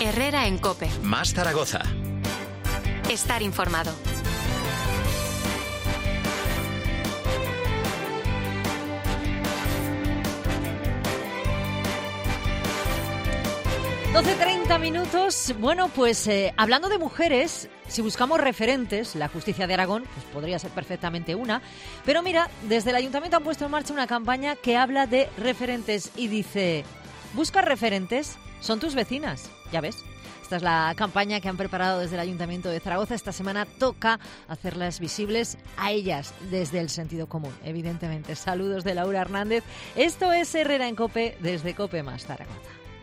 Herrera en COPE. Más Zaragoza. Estar informado. $12:30. Bueno, pues hablando de mujeres, si buscamos referentes, la justicia de Aragón pues podría ser perfectamente una. Pero mira, desde el Ayuntamiento han puesto en marcha una campaña que habla de referentes y dice: busca referentes, son tus vecinas. Ya ves. Esta es la campaña que han preparado desde el Ayuntamiento de Zaragoza. Esta semana toca hacerlas visibles a ellas desde el sentido común, evidentemente. Saludos de Laura Hernández. Esto es Herrera en COPE, desde COPE Más Zaragoza.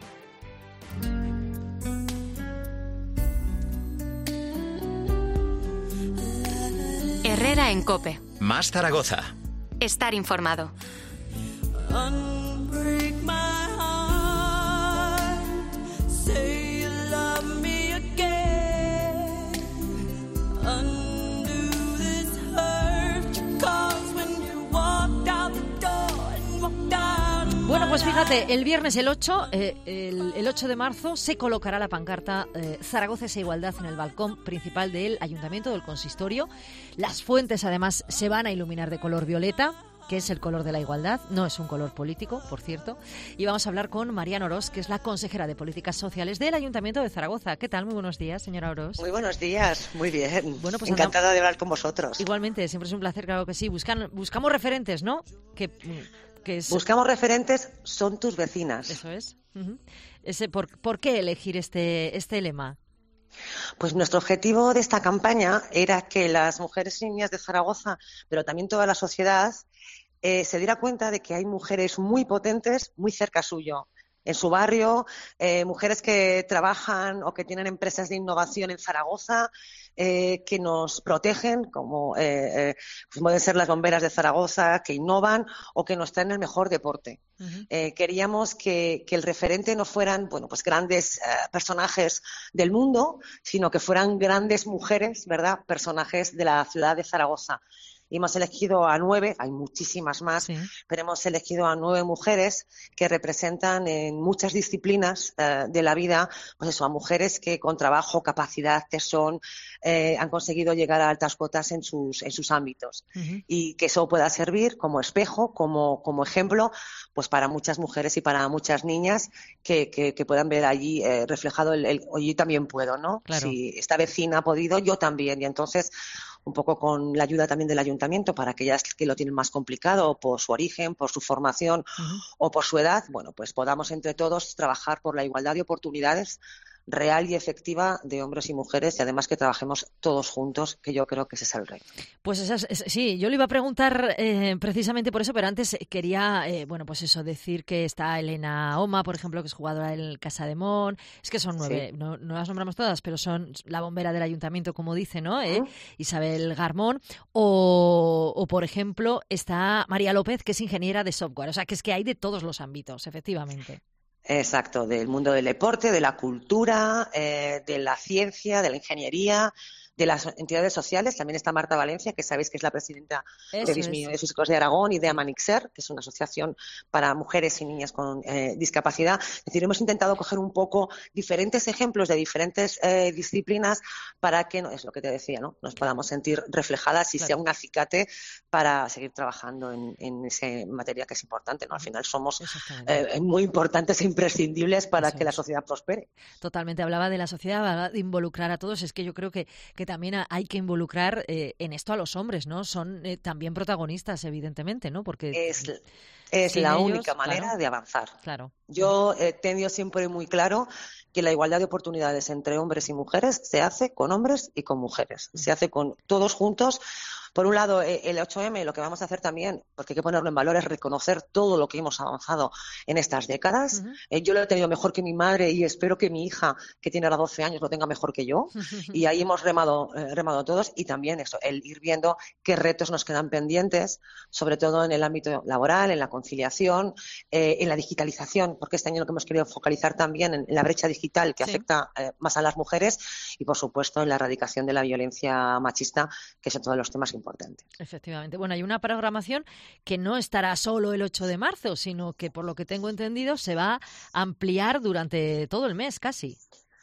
Herrera en COPE. Más Zaragoza. Estar informado. Bueno, pues fíjate, el viernes el 8 de marzo se colocará la pancarta Zaragoza es igualdad en el balcón principal del Ayuntamiento, del Consistorio. Las fuentes además se van a iluminar de color violeta, que es el color de la igualdad, no es un color político, por cierto. Y vamos a hablar con Mariana Orós, que es la consejera de Políticas Sociales del Ayuntamiento de Zaragoza. ¿Qué tal? Muy buenos días, señora Orós. Muy buenos días, muy bien. Bueno, pues encantada de hablar con vosotros. Igualmente, siempre es un placer, claro que sí. Buscamos referentes, ¿no? Buscamos referentes, son tus vecinas. Eso es. Uh-huh. ¿Por qué elegir este lema? Pues nuestro objetivo de esta campaña era que las mujeres y niñas de Zaragoza, pero también toda la sociedad, se diera cuenta de que hay mujeres muy potentes muy cerca suyo. En su barrio, mujeres que trabajan o que tienen empresas de innovación en Zaragoza, que nos protegen, como pues pueden ser las bomberas de Zaragoza, que innovan o que nos traen el mejor deporte. Uh-huh. Queríamos que el referente no fueran, bueno, pues grandes personajes del mundo, sino que fueran grandes mujeres, ¿verdad? Personajes de la ciudad de Zaragoza. Y hemos elegido a 9, hay muchísimas más, sí, pero hemos elegido a 9 mujeres que representan en muchas disciplinas de la vida, pues eso, a mujeres que con trabajo, capacidad, tesón, han conseguido llegar a altas cotas en sus ámbitos. Uh-huh. Y que eso pueda servir como espejo, como ejemplo, pues para muchas mujeres y para muchas niñas que puedan ver allí reflejado el oye, yo también puedo, ¿no? Claro. Si esta vecina ha podido, yo también. Y entonces, un poco con la ayuda también del Ayuntamiento para aquellas que lo tienen más complicado por su origen, por su formación uh-huh. o por su edad, bueno, pues podamos entre todos trabajar por la igualdad de oportunidades real y efectiva de hombres y mujeres y además que trabajemos todos juntos, que yo creo que ese es el reto. Pues sí, yo le iba a preguntar precisamente por eso, pero antes quería, pues eso, decir que está Elena Oma, por ejemplo, que es jugadora del Casademón, es que son 9, sí. no las nombramos todas, pero son la bombera del Ayuntamiento, como dice, ¿no? Uh-huh. Isabel Garmón, o por ejemplo está María López, que es ingeniera de software, o sea, que es que hay de todos los ámbitos, efectivamente. Exacto, del mundo del deporte, de la cultura, de la ciencia, de la ingeniería, de las entidades sociales. También está Marta Valencia, que sabéis que es la presidenta de Físicos de Aragón, y de Amanixer, que es una asociación para mujeres y niñas con discapacidad. Es decir, hemos intentado coger un poco diferentes ejemplos de diferentes disciplinas para que, es lo que te decía, ¿no? Nos podamos sentir reflejadas y claro. sea un acicate para seguir trabajando en esa materia que es importante, ¿no? Al final somos muy importantes e imprescindibles para que la sociedad prospere. Totalmente. Hablaba de la sociedad, hablaba de involucrar a todos. Es que yo creo que también hay que involucrar en esto a los hombres, ¿no? Son también protagonistas, evidentemente, ¿no? Porque es la única manera claro, de avanzar. Claro. Yo he tenido siempre muy claro que la igualdad de oportunidades entre hombres y mujeres se hace con hombres y con mujeres. Se hace con todos juntos. Por un lado, el 8M, lo que vamos a hacer también, porque hay que ponerlo en valor, es reconocer todo lo que hemos avanzado en estas décadas. Uh-huh. Yo lo he tenido mejor que mi madre y espero que mi hija, que tiene ahora 12 años, lo tenga mejor que yo. Y ahí hemos remado todos. Y también eso, el ir viendo qué retos nos quedan pendientes, sobre todo en el ámbito laboral, en la conciliación, en la digitalización, porque este año lo que hemos querido focalizar también en la brecha digital que afecta más a las mujeres y, por supuesto, en la erradicación de la violencia machista, que son todos los temas importantes. Efectivamente. Bueno, hay una programación que no estará solo el 8 de marzo, sino que, por lo que tengo entendido, se va a ampliar durante todo el mes casi.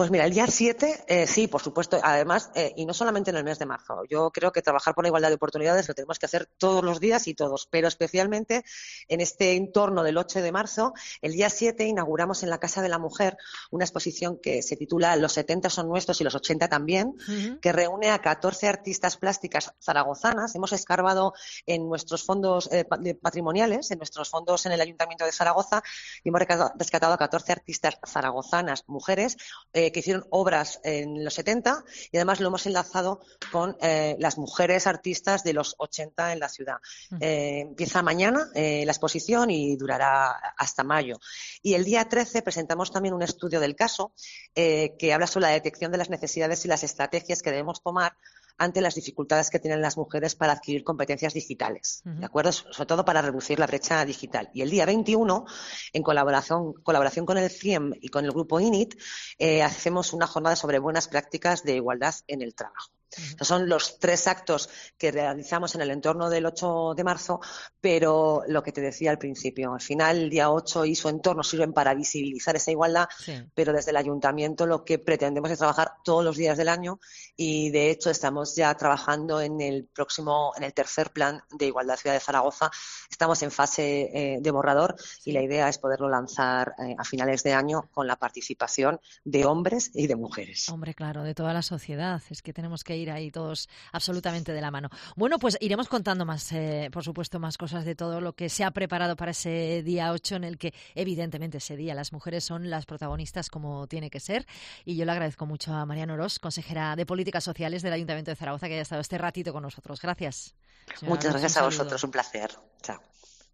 Pues mira, el día 7, sí, por supuesto, además, y no solamente en el mes de marzo. Yo creo que trabajar por la igualdad de oportunidades lo tenemos que hacer todos los días y todos, pero especialmente en este entorno del 8 de marzo, el día 7 inauguramos en la Casa de la Mujer una exposición que se titula Los 70 son nuestros y los 80 también, que reúne a 14 artistas plásticas zaragozanas. Hemos escarbado en nuestros fondos patrimoniales, en nuestros fondos en el Ayuntamiento de Zaragoza, y hemos rescatado a 14 artistas zaragozanas, mujeres, que hicieron obras en los 70 y además lo hemos enlazado con las mujeres artistas de los 80 en la ciudad. Empieza mañana la exposición y durará hasta mayo. Y el día 13 presentamos también un estudio del caso que habla sobre la detección de las necesidades y las estrategias que debemos tomar ante las dificultades que tienen las mujeres para adquirir competencias digitales, ¿de acuerdo? Sobre todo para reducir la brecha digital. Y el día 21, en colaboración con el CIEM y con el grupo INIT, hacemos una jornada sobre buenas prácticas de igualdad en el trabajo. Estos son los 3 actos que realizamos en el entorno del 8 de marzo, pero lo que te decía al principio, al final el día 8 y su entorno sirven para visibilizar esa igualdad, pero desde el Ayuntamiento lo que pretendemos es trabajar todos los días del año y de hecho estamos ya trabajando en el tercer plan de igualdad Ciudad de Zaragoza. Estamos en fase de borrador y la idea es poderlo lanzar a finales de año con la participación de hombres y de mujeres. Hombre, claro, de toda la sociedad. Es que tenemos que ir ahí todos absolutamente de la mano. Bueno, pues iremos contando más, por supuesto, más cosas de todo lo que se ha preparado para ese día 8 en el que, evidentemente, ese día las mujeres son las protagonistas como tiene que ser. Y yo le agradezco mucho a Mariano Orós, consejera de Políticas Sociales del Ayuntamiento de Zaragoza, que haya estado este ratito con nosotros. Gracias. Muchas gracias a vosotros, un placer. Chao.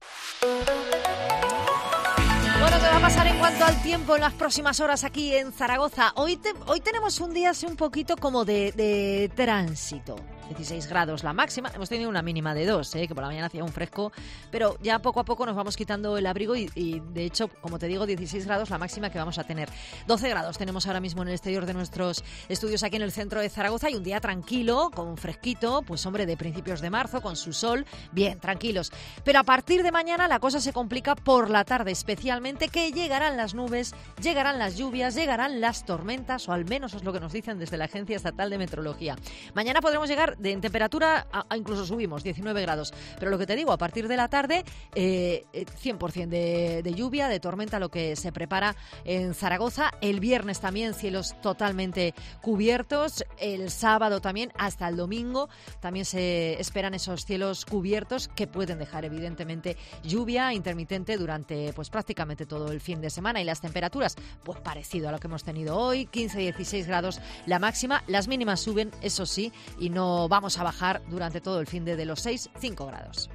Bueno, ¿qué va a pasar en cuanto al tiempo en las próximas horas aquí en Zaragoza? Hoy tenemos un día así un poquito como de tránsito. 16 grados la máxima, hemos tenido una mínima de 2, que por la mañana hacía un fresco, pero ya poco a poco nos vamos quitando el abrigo y de hecho, como te digo, 16 grados la máxima que vamos a tener. 12 grados tenemos ahora mismo en el exterior de nuestros estudios aquí en el centro de Zaragoza y un día tranquilo, con un fresquito, pues hombre, de principios de marzo, con su sol, bien, tranquilos. Pero a partir de mañana la cosa se complica por la tarde, especialmente que llegarán las nubes, llegarán las lluvias, llegarán las tormentas, o al menos es lo que nos dicen desde la Agencia Estatal de Meteorología. Mañana podremos llegar en temperatura, incluso subimos 19 grados, pero lo que te digo, a partir de la tarde 100% de lluvia, de tormenta, lo que se prepara en Zaragoza. El viernes también cielos totalmente cubiertos, el sábado también, hasta el domingo también se esperan esos cielos cubiertos que pueden dejar evidentemente lluvia intermitente durante pues prácticamente todo el fin de semana, y las temperaturas pues parecido a lo que hemos tenido hoy, 15-16 grados la máxima, las mínimas suben, eso sí, y no vamos a bajar durante todo el fin de los 6-5 grados.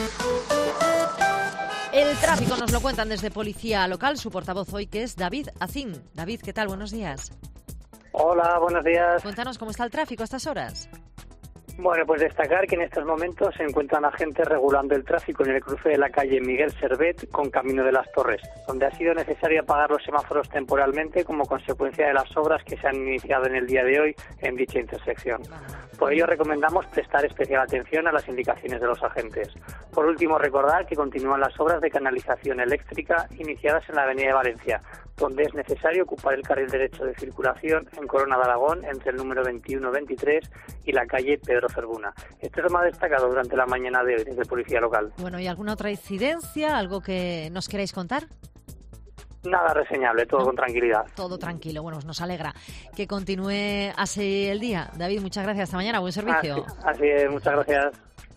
El tráfico nos lo cuentan desde Policía Local, su portavoz hoy, que es David Acín. David, ¿qué tal? Buenos días. Hola, buenos días. Cuéntanos cómo está el tráfico a estas horas. Bueno, pues destacar que en estos momentos se encuentran agentes regulando el tráfico en el cruce de la calle Miguel Servet con Camino de las Torres, donde ha sido necesario apagar los semáforos temporalmente como consecuencia de las obras que se han iniciado en el día de hoy en dicha intersección. Por ello recomendamos prestar especial atención a las indicaciones de los agentes. Por último, recordar que continúan las obras de canalización eléctrica iniciadas en la Avenida de Valencia, donde es necesario ocupar el carril derecho de circulación en Corona de Aragón entre el número 21-23 y la calle Pedro Ferbuna. Esto es lo más destacado durante la mañana de hoy desde Policía Local. Bueno, ¿y alguna otra incidencia, algo que nos queráis contar? Nada reseñable, todo con tranquilidad. Todo tranquilo, bueno, nos alegra que continúe así el día. David, muchas gracias, hasta mañana, buen servicio. Así es, muchas gracias.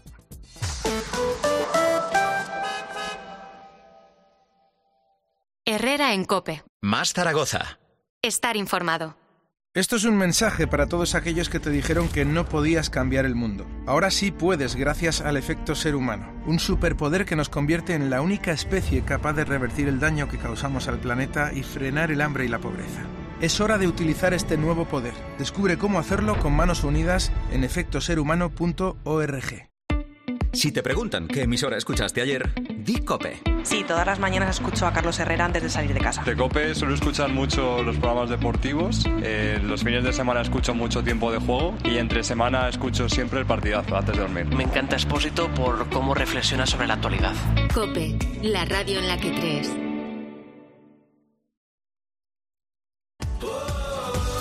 Herrera en COPE. Más Zaragoza. Estar informado. Esto es un mensaje para todos aquellos que te dijeron que no podías cambiar el mundo. Ahora sí puedes, gracias al efecto ser humano, un superpoder que nos convierte en la única especie capaz de revertir el daño que causamos al planeta y frenar el hambre y la pobreza. Es hora de utilizar este nuevo poder. Descubre cómo hacerlo con manos unidas en efectoserhumano.org. Si te preguntan qué emisora escuchaste ayer, di COPE. Sí, todas las mañanas escucho a Carlos Herrera antes de salir de casa. De COPE suelo escuchar mucho los programas deportivos, los fines de semana escucho mucho Tiempo de Juego y entre semana escucho siempre el partidazo antes de dormir. Me encanta Expósito por cómo reflexiona sobre la actualidad. COPE, la radio en la que crees.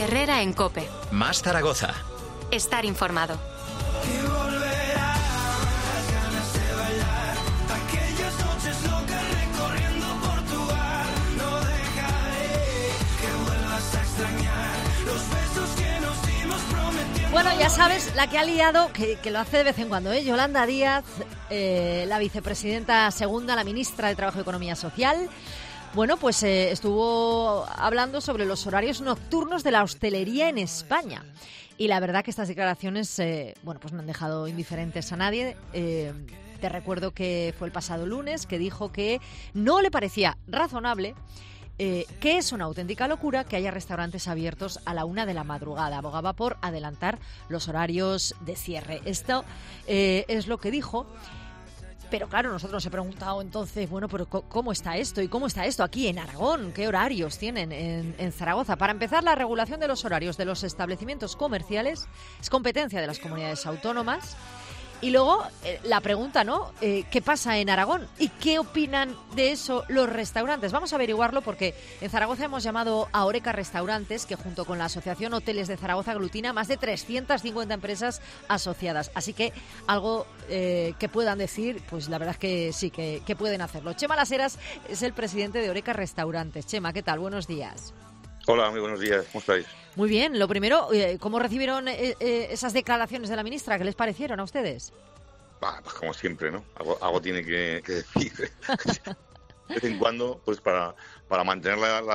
Herrera en COPE. Más Zaragoza. Estar informado. Bueno, ya sabes, la que ha liado, que lo hace de vez en cuando, Yolanda Díaz, la vicepresidenta segunda, la ministra de Trabajo y Economía Social. Bueno, pues estuvo hablando sobre los horarios nocturnos de la hostelería en España. Y la verdad que estas declaraciones, pues no han dejado indiferentes a nadie. Te recuerdo que fue el pasado lunes que dijo que no le parecía razonable que es una auténtica locura que haya restaurantes abiertos a la 1 de la madrugada. Abogaba por adelantar los horarios de cierre. Esto es lo que dijo. Pero claro, nosotros nos hemos preguntado entonces, bueno, pero ¿cómo está esto? ¿Y cómo está esto aquí en Aragón? ¿Qué horarios tienen en Zaragoza? Para empezar, la regulación de los horarios de los establecimientos comerciales es competencia de las comunidades autónomas. Y luego la pregunta, ¿no? ¿Qué pasa en Aragón? ¿Y qué opinan de eso los restaurantes? Vamos a averiguarlo porque en Zaragoza hemos llamado a Horeca Restaurantes, que junto con la Asociación Hoteles de Zaragoza aglutina más de 350 empresas asociadas. Así que algo que puedan decir, pues la verdad es que sí, que pueden hacerlo. Chema Las Heras es el presidente de Horeca Restaurantes. Chema, ¿qué tal? Buenos días. Hola, muy buenos días. ¿Cómo estáis? Muy bien. Lo primero, ¿cómo recibieron esas declaraciones de la ministra? ¿Qué les parecieron a ustedes? Pues como siempre, ¿no? Algo tiene que decir. De vez en cuando, pues para mantener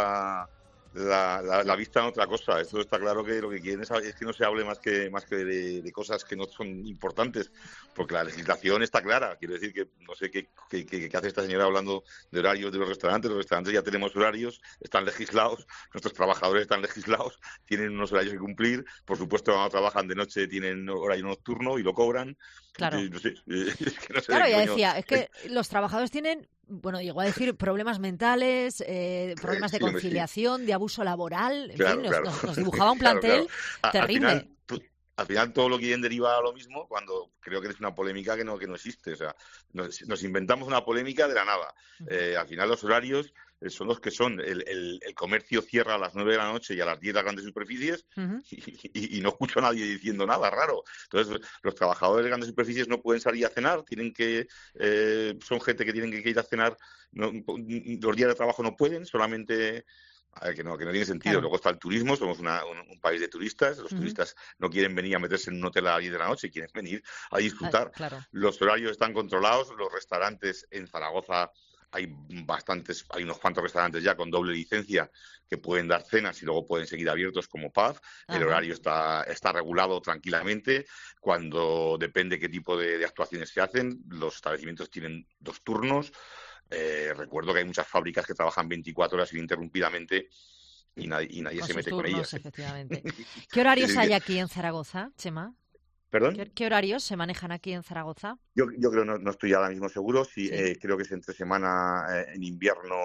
la vista en otra cosa. Esto está claro que lo que quieren es que no se hable más que de cosas que no son importantes, porque la legislación está clara. Quiero decir que no sé qué hace esta señora hablando de horarios de los restaurantes. Los restaurantes ya tenemos horarios, están legislados, nuestros trabajadores están legislados, tienen unos horarios que cumplir. Por supuesto, cuando trabajan de noche tienen horario nocturno y lo cobran. Claro. No sé, es que no sé claro, ya decía, es que los trabajadores tienen, bueno, llegó a decir problemas mentales, problemas de conciliación, de abuso laboral, en fin, nos dibujaba un plantel terrible. Al final todo lo quieren derivar a lo mismo cuando creo que es una polémica que no existe. O sea, nos inventamos una polémica de la nada. Al final los horarios son los que son. El comercio cierra a las 9 de la noche y a las 10 las grandes superficies y no escucho a nadie diciendo nada raro. Entonces los trabajadores de grandes superficies no pueden salir a cenar, son gente que tienen que ir a cenar, los días de trabajo no pueden, solamente... Que no tiene sentido. Claro. Luego está el turismo, somos un país de turistas, los turistas no quieren venir a meterse en un hotel a las 10 de la noche, quieren venir a disfrutar. Claro. Los horarios están controlados, los restaurantes en Zaragoza hay unos cuantos restaurantes ya con doble licencia que pueden dar cenas y luego pueden seguir abiertos como pub. El horario está regulado tranquilamente. Cuando depende qué tipo de actuaciones se hacen, los establecimientos tienen 2 turnos. Recuerdo que hay muchas fábricas que trabajan 24 horas ininterrumpidamente y nadie se mete con ellas. Efectivamente. ¿Qué horarios hay aquí en Zaragoza, Chema? ¿Perdón? ¿Qué horarios se manejan aquí en Zaragoza? Yo creo, no estoy ahora mismo seguro, creo que es entre semana, en invierno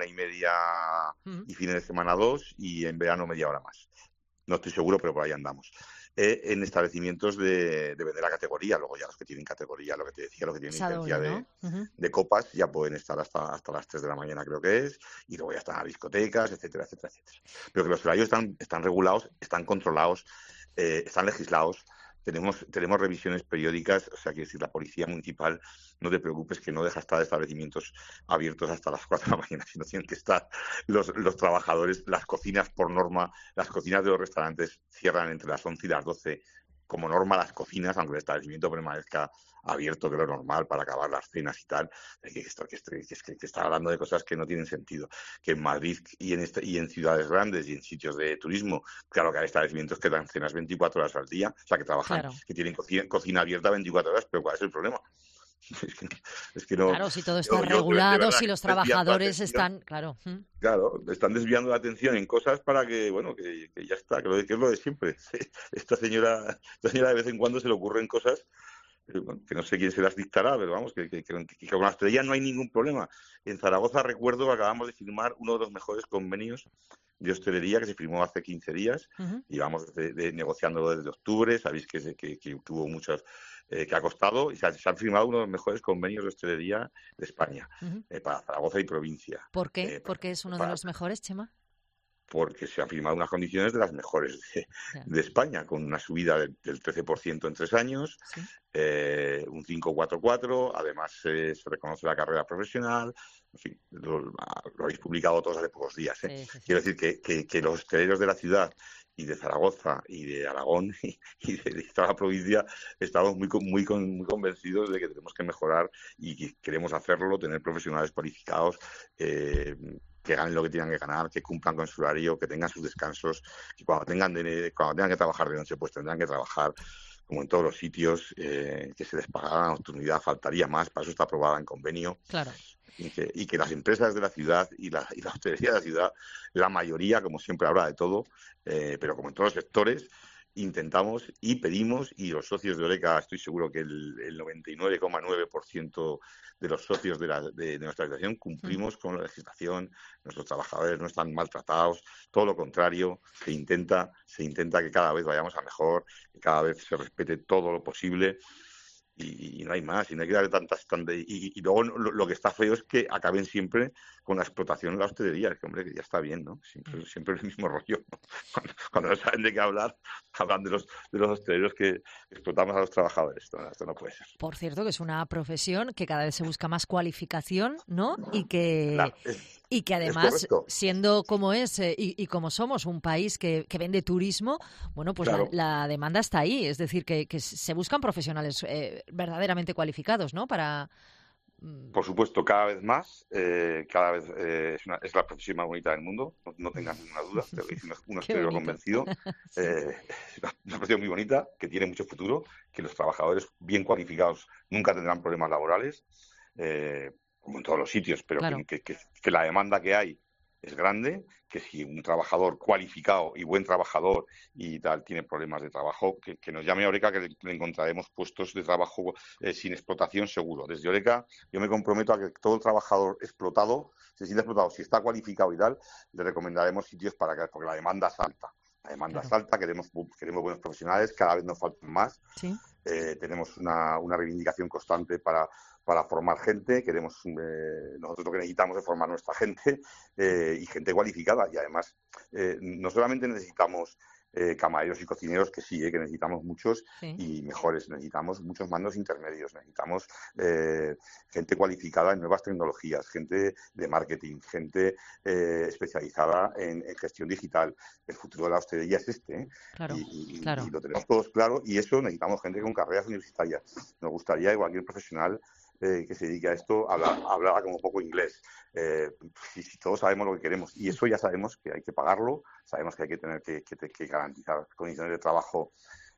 1:30 y fines de semana 2 y en verano media hora más. No estoy seguro, pero por ahí andamos. En establecimientos de vender la categoría, luego ya los que tienen categoría, lo que te decía, los que tienen licencia de copas, ya pueden estar hasta las 3 de la mañana, creo que es, y luego ya están las discotecas, etcétera, etcétera, etcétera. Pero que los horarios están regulados, están controlados, están legislados. Tenemos revisiones periódicas, o sea, quiero decir, la policía municipal, no te preocupes que no deja estar establecimientos abiertos hasta las 4 de la mañana, sino tienen que estar los trabajadores, las cocinas por norma, las cocinas de los restaurantes cierran entre las 11 y las 12 como norma las cocinas, aunque el establecimiento permanezca abierto, que es lo normal para acabar las cenas y tal, que está hablando de cosas que no tienen sentido. Que en Madrid y en ciudades grandes y en sitios de turismo, claro que hay establecimientos que dan cenas 24 horas al día, o sea, que trabajan, que tienen cocina abierta 24 horas, pero ¿cuál es el problema? Es que no. Claro, si todo está regulado, si los trabajadores están, claro. Claro, están desviando la atención en cosas para que, bueno, que ya está, que es lo de siempre. Esta señora de vez en cuando se le ocurren cosas que no sé quién se las dictará, pero vamos, que con la hostelería no hay ningún problema. En Zaragoza recuerdo que acabamos de firmar uno de los mejores convenios de hostelería que se firmó hace 15 días y vamos negociándolo desde octubre. Sabéis que tuvo muchos, que ha costado y se han firmado uno de los mejores convenios de hostelería de España para Zaragoza y provincia. ¿Por qué? ¿Por qué es uno de los mejores, Chema? porque se han firmado unas condiciones de las mejores de España, con una subida del 13% en 3 años, ¿sí? Un 5-4-4, además se reconoce la carrera profesional, en fin, lo habéis publicado todos hace pocos días. Sí. Quiero decir que los hosteleros de la ciudad y de Zaragoza y de Aragón y de toda la provincia estamos muy convencidos de que tenemos que mejorar y que queremos hacerlo, tener profesionales cualificados, que ganen lo que tengan que ganar, que cumplan con su horario, que tengan sus descansos, que cuando tengan que trabajar de noche, pues tendrán que trabajar como en todos los sitios, que se les pagará la nocturnidad, faltaría más, para eso está aprobada en convenio. Claro. Y que las empresas de la ciudad y la hostelería de la ciudad, la mayoría, como siempre habrá de todo, pero como en todos los sectores, intentamos y pedimos, y los socios de Horeca, estoy seguro que el 99,9% de los socios de nuestra asociación cumplimos con la legislación, nuestros trabajadores no están maltratados, todo lo contrario, se intenta que cada vez vayamos a mejor, que cada vez se respete todo lo posible. Y no hay más, y no hay que darle tantas... Y luego lo que está feo es que acaben siempre con la explotación de la hostelería, que hombre, que ya está bien, ¿no? Siempre el mismo rollo, ¿no? Cuando no saben de qué hablar, hablan de los hosteleros que explotamos a los trabajadores. Esto no puede ser. Por cierto, que es una profesión que cada vez se busca más cualificación, ¿no? Y que además, siendo como es y como somos un país que vende turismo, bueno, pues claro, la demanda está ahí. Es decir, que se buscan profesionales verdaderamente cualificados, ¿no? Por supuesto, cada vez más, cada vez es la profesión más bonita del mundo, no tengas ninguna duda, te lo dice un hostelero convencido. Sí. Es una profesión muy bonita, que tiene mucho futuro, que los trabajadores bien cualificados nunca tendrán problemas laborales, como en todos los sitios, pero claro, que la demanda que hay es grande, que si un trabajador cualificado y buen trabajador y tal tiene problemas de trabajo, que nos llame a Horeca, que le encontraremos puestos de trabajo sin explotación seguro. Desde Horeca yo me comprometo a que todo el trabajador explotado, se sienta explotado, si está cualificado y tal, le recomendaremos sitios porque la demanda es alta. La demanda es alta, queremos buenos profesionales, cada vez nos faltan más. ¿Sí? Tenemos una reivindicación constante para formar gente, nosotros lo que necesitamos es formar nuestra gente y gente cualificada, y además no solamente necesitamos camareros y cocineros, que sí, que necesitamos muchos, sí, y mejores, necesitamos muchos mandos intermedios, necesitamos gente cualificada en nuevas tecnologías, gente de marketing, gente especializada en gestión digital. El futuro de la hostelería es este, claro, y claro, lo tenemos todos claro, y eso necesitamos gente con carreras universitarias. Nos gustaría que cualquier profesional que se dedique a esto hablara como poco inglés. Si todos sabemos lo que queremos, y eso ya sabemos que hay que pagarlo, sabemos que hay que tener que garantizar condiciones de trabajo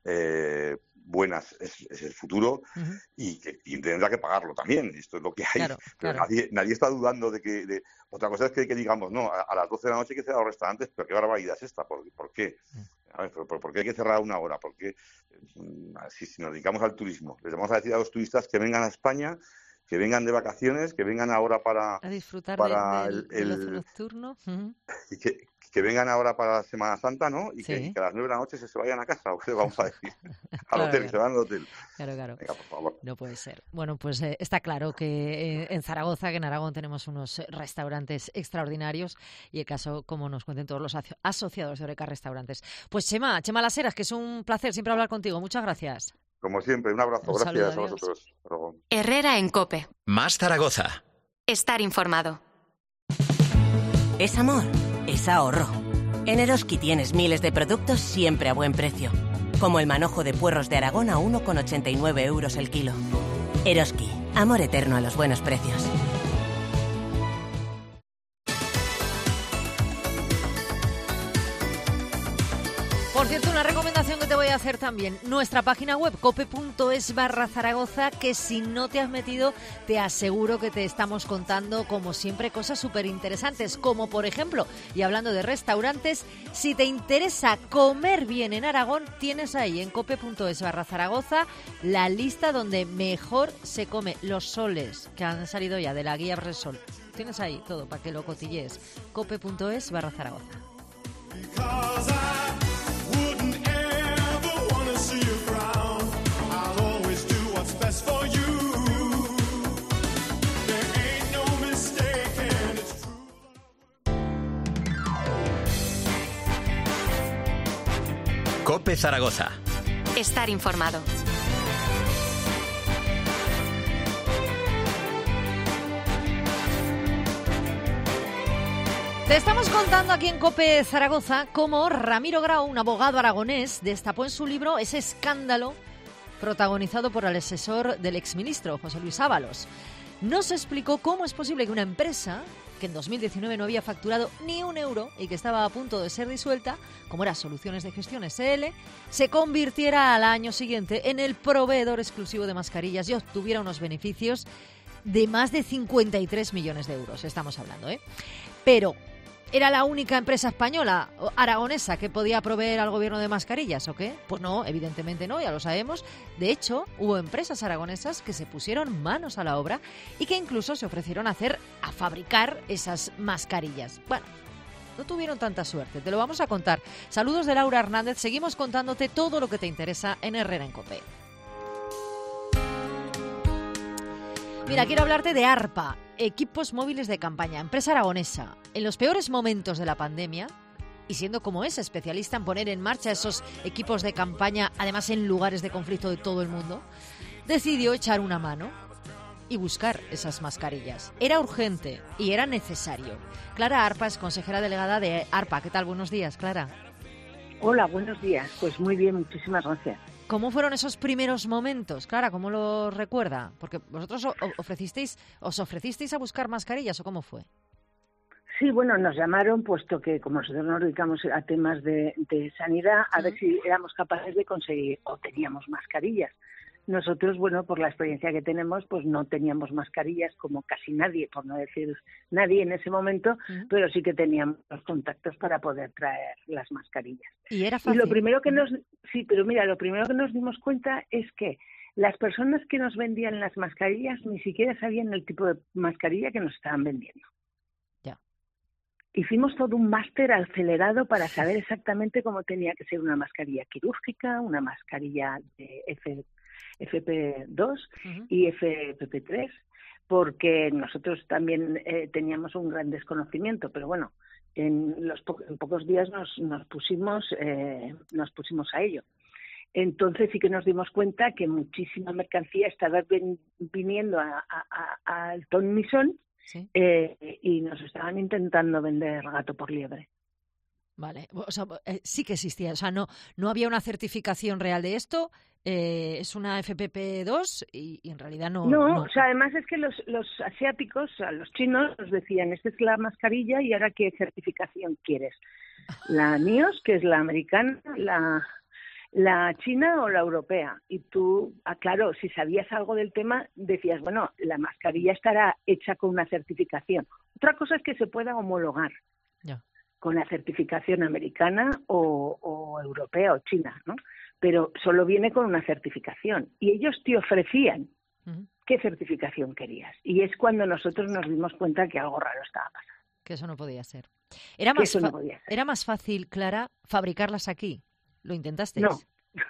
buenas, es el futuro, uh-huh, y tendrá que pagarlo también. Esto es lo que hay. Claro, pero claro, nadie está dudando de que... Otra cosa es que digamos, no, a las 12 de la noche hay que cerrar los restaurantes, pero qué barbaridad es esta, ¿por qué? A ver, ¿por qué hay que cerrar una hora? Porque si nos dedicamos al turismo, les vamos a decir a los turistas que vengan a España, que vengan de vacaciones, que vengan ahora a disfrutar el ocio nocturno, uh-huh, y que vengan ahora para la Semana Santa, ¿no? Y, sí, que a las 9 de la noche se vayan a casa, ¿o qué vamos a decir? Al hotel, claro, se van al hotel. Claro. Venga, por favor. No puede ser. Bueno, pues está claro que en Zaragoza, que en Aragón tenemos unos restaurantes extraordinarios, y el caso, como nos cuenten todos los asociados de Horeca Restaurantes. Pues Chema Las Heras, que es un placer siempre hablar contigo. Muchas gracias. Como siempre, un abrazo. Gracias a vosotros. Herrera en COPE. Más Zaragoza. Estar informado. Es amor, es ahorro. En Eroski tienes miles de productos siempre a buen precio. Como el manojo de puerros de Aragón a 1,89 € el kilo. Eroski, amor eterno a los buenos precios. Por cierto, una recomendación que te voy a hacer también. Nuestra página web, cope.es/Zaragoza, que si no te has metido, te aseguro que te estamos contando, como siempre, cosas súper interesantes. Como, por ejemplo, y hablando de restaurantes, si te interesa comer bien en Aragón, tienes ahí en cope.es/Zaragoza la lista donde mejor se come, los soles que han salido ya de la guía Bresol. Tienes ahí todo para que lo cotillees. cope.es/Zaragoza. COPE Zaragoza. Estar informado. Te estamos contando aquí en COPE Zaragoza cómo Ramiro Grau, un abogado aragonés, destapó en su libro ese escándalo protagonizado por el asesor del exministro, José Luis Ábalos. Nos explicó cómo es posible que una empresa que en 2019 no había facturado ni un euro y que estaba a punto de ser disuelta, como era Soluciones de Gestión SL, se convirtiera al año siguiente en el proveedor exclusivo de mascarillas y obtuviera unos beneficios de más de 53 millones de euros, estamos hablando, ¿eh? Pero ¿era la única empresa española o aragonesa que podía proveer al gobierno de mascarillas o qué? Pues no, evidentemente no, ya lo sabemos. De hecho, hubo empresas aragonesas que se pusieron manos a la obra y que incluso se ofrecieron a fabricar esas mascarillas. Bueno, no tuvieron tanta suerte, te lo vamos a contar. Saludos de Laura Hernández, seguimos contándote todo lo que te interesa en Herrera en COPE. Mira, quiero hablarte de ARPA, Equipos Móviles de Campaña, empresa aragonesa. En los peores momentos de la pandemia, y siendo como es especialista en poner en marcha esos equipos de campaña, además en lugares de conflicto de todo el mundo, decidió echar una mano y buscar esas mascarillas. Era urgente y era necesario. Clara Arpa es consejera delegada de ARPA. ¿Qué tal? Buenos días, Clara. Hola, buenos días. Pues muy bien, muchísimas gracias. ¿Cómo fueron esos primeros momentos? Clara, ¿cómo lo recuerda? Porque vosotros os ofrecisteis a buscar mascarillas, ¿o cómo fue? Sí, bueno, nos llamaron, puesto que como nosotros nos dedicamos a temas de sanidad, a ver si éramos capaces de conseguir o teníamos mascarillas. Nosotros, bueno, por la experiencia que tenemos, pues no teníamos mascarillas como casi nadie, por no decir nadie en ese momento, pero sí que teníamos los contactos para poder traer las mascarillas. Y era fácil. Y lo primero que lo primero que nos dimos cuenta es que las personas que nos vendían las mascarillas ni siquiera sabían el tipo de mascarilla que nos estaban vendiendo. Ya. Hicimos todo un máster acelerado para saber exactamente cómo tenía que ser una mascarilla quirúrgica, una mascarilla de FP2 y FPP3, porque nosotros también teníamos un gran desconocimiento, pero bueno, en pocos días nos pusimos a ello. Entonces sí que nos dimos cuenta que muchísima mercancía estaba viniendo al ton ni son, ¿sí? Y nos estaban intentando vender gato por liebre. Vale, o sea, sí que existía, o sea, no había una certificación real de esto, es una FPP2 y en realidad no. No, o sea, además es que los asiáticos, o sea, los chinos nos decían, esta es la mascarilla y ahora ¿qué certificación quieres? ¿La NIOS, que es la americana, la china o la europea? Y tú, claro, si sabías algo del tema, decías, bueno, la mascarilla estará hecha con una certificación. Otra cosa es que se pueda homologar. Ya. Con la certificación americana o europea o china, ¿no? Pero solo viene con una certificación. Y ellos te ofrecían qué certificación querías. Y es cuando nosotros nos dimos cuenta que algo raro estaba pasando. Que eso no podía ser. Era más fácil, Clara, fabricarlas aquí. ¿Lo intentasteis? No.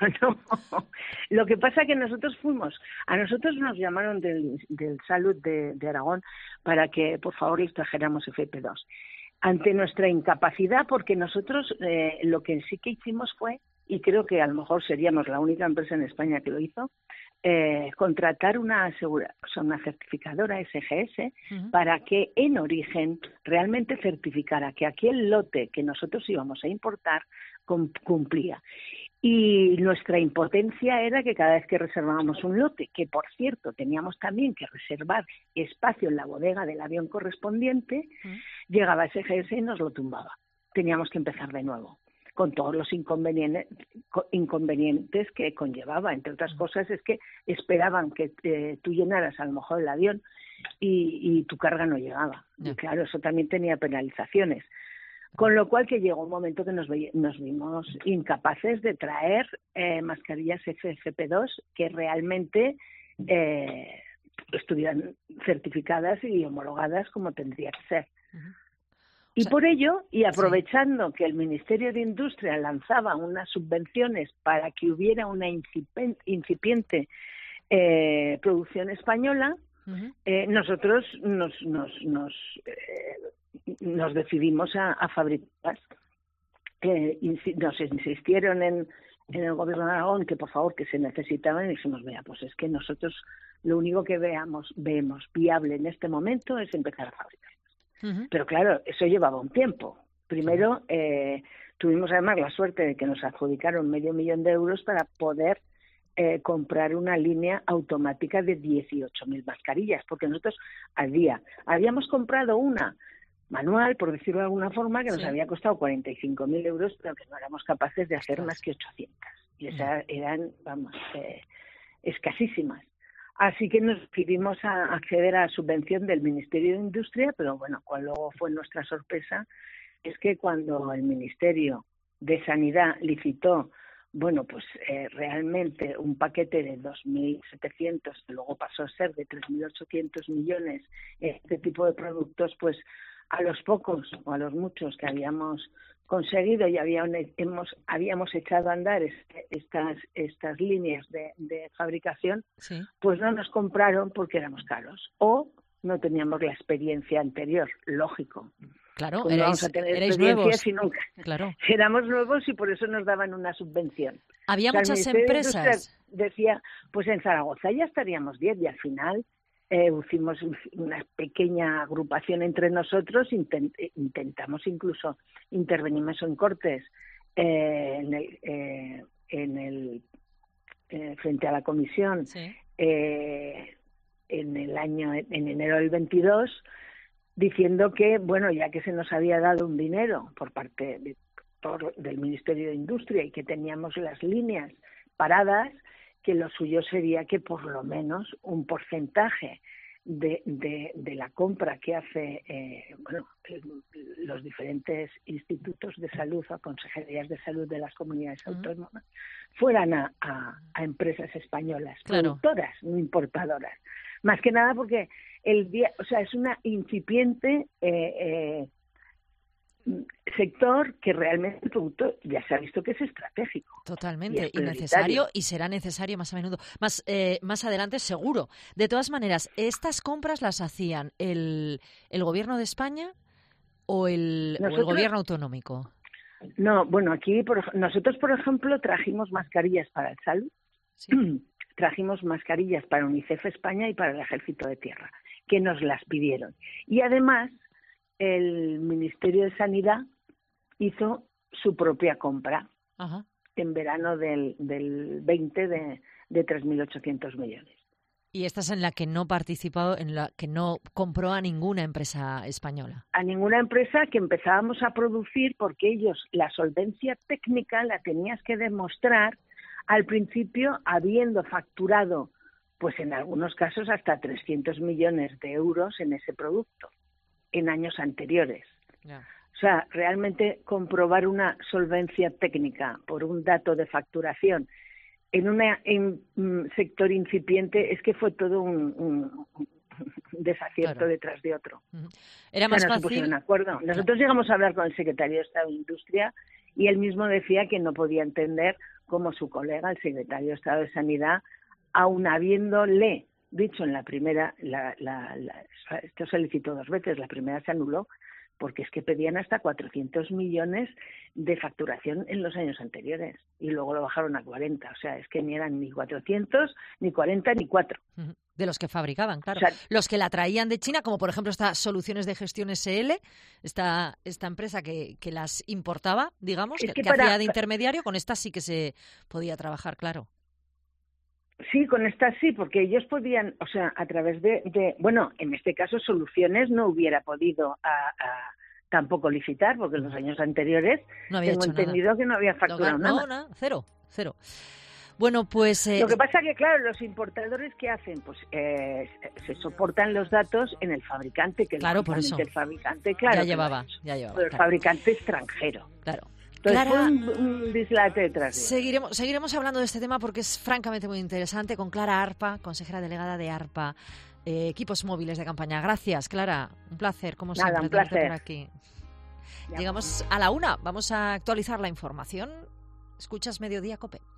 Lo que pasa es que nosotros a nosotros nos llamaron del Salud de Aragón para que, por favor, les trajéramos FP2. Ante nuestra incapacidad, porque nosotros lo que sí que hicimos fue, y creo que a lo mejor seríamos la única empresa en España que lo hizo, contratar una certificadora SGS para que en origen realmente certificara que aquel lote que nosotros íbamos a importar cumplía. Y nuestra impotencia era que cada vez que reservábamos un lote, que por cierto teníamos también que reservar espacio en la bodega del avión correspondiente, llegaba SGS y nos lo tumbaba. Teníamos que empezar de nuevo, con todos los inconvenientes que conllevaba. Entre otras cosas es que esperaban que tú llenaras a lo mejor el avión y tu carga no llegaba. Y claro, eso también tenía penalizaciones. Con lo cual que llegó un momento que nos vimos incapaces de traer mascarillas FFP2 que realmente estuvieran certificadas y homologadas como tendría que ser. Y por ello, y aprovechando que el Ministerio de Industria lanzaba unas subvenciones para que hubiera una incipiente producción española, nosotros nos decidimos a fabricar. Nos insistieron en el Gobierno de Aragón que por favor que se necesitaban, y dijimos, mira, pues es que nosotros lo único que vemos viable en este momento es empezar a fabricar. Pero claro, eso llevaba un tiempo. Primero tuvimos además la suerte de que nos adjudicaron 500.000 de euros para poder comprar una línea automática de 18.000 mascarillas, porque nosotros al día habíamos comprado una manual, por decirlo de alguna forma, que nos había costado 45.000 euros, pero que no éramos capaces de hacer más que 800. Y esas eran, escasísimas. Así que nos decidimos a acceder a la subvención del Ministerio de Industria, pero bueno, cuál luego fue nuestra sorpresa es que cuando el Ministerio de Sanidad licitó, bueno, pues realmente un paquete de 2.700, que luego pasó a ser de 3.800 millones, este tipo de productos, pues a los pocos o a los muchos que habíamos conseguido y habíamos echado a andar estas líneas de fabricación, pues no nos compraron porque éramos caros o no teníamos la experiencia anterior, lógico. Claro, pues erais nuevos. Nunca. Claro. Éramos nuevos y por eso nos daban una subvención. Había muchas empresas. Decía, pues en Zaragoza ya estaríamos 10 y al final hicimos una pequeña agrupación entre nosotros, intentamos incluso, intervenimos en Cortes frente a la comisión en enero del 22, diciendo que, bueno, ya que se nos había dado un dinero por parte del Ministerio de Industria y que teníamos las líneas paradas, que lo suyo sería que por lo menos un porcentaje de la compra que hace los diferentes institutos de salud o consejerías de salud de las comunidades autónomas fueran a empresas españolas, productoras, no importadoras. Más que nada porque es una incipiente sector que realmente el producto ya se ha visto que es estratégico. Totalmente, y necesario, y será necesario más a menudo. Más adelante seguro. De todas maneras, ¿estas compras las hacían el Gobierno de España o el Gobierno autonómico? No, bueno, aquí nosotros, por ejemplo, trajimos mascarillas para el salud, trajimos mascarillas para UNICEF España y para el Ejército de Tierra, que nos las pidieron. Y además, el Ministerio de Sanidad hizo su propia compra en verano del 20 de 3.800 millones. Y esta es en la que no participó, en la que no compró a ninguna empresa española. A ninguna empresa que empezábamos a producir, porque ellos la solvencia técnica la tenías que demostrar al principio habiendo facturado, pues en algunos casos hasta 300 millones de euros en ese producto en años anteriores. O sea, realmente comprobar una solvencia técnica por un dato de facturación en un sector incipiente es que fue todo un desacierto detrás de otro. Era más no fácil. Se pusieron de acuerdo. Nosotros llegamos a hablar con el secretario de Estado de Industria y él mismo decía que no podía entender cómo su colega, el secretario de Estado de Sanidad, aun habiéndole dicho en la primera, esto se licitó 2 veces, la primera se anuló, porque es que pedían hasta 400 millones de facturación en los años anteriores y luego lo bajaron a 40, o sea, es que ni eran ni 400, ni 40, ni 4. De los que fabricaban, claro. O sea, los que la traían de China, como por ejemplo estas Soluciones de Gestión SL, esta empresa que las importaba, digamos, que hacía de intermediario, con esta sí que se podía trabajar, claro. Sí, con estas sí, porque ellos podían, o sea, a través bueno, en este caso Soluciones no hubiera podido tampoco licitar, porque en los años anteriores no había tengo entendido nada. Que no había facturado nada. No, cero. Bueno, pues... Lo que pasa que, claro, los importadores, ¿qué hacen? Pues se soportan los datos en el fabricante, que claro, por eso. El fabricante, claro, ya llevaba. Pero el fabricante extranjero. Claro. Entonces fue un dislate detrás de él. Seguiremos hablando de este tema porque es francamente muy interesante con Clara Arpa, consejera delegada de ARPA, equipos móviles de campaña. Gracias, Clara. Un placer, como siempre, un placer. tenerte por aquí. Llegamos a la 1. Vamos a actualizar la información. Escuchas Mediodía COPE.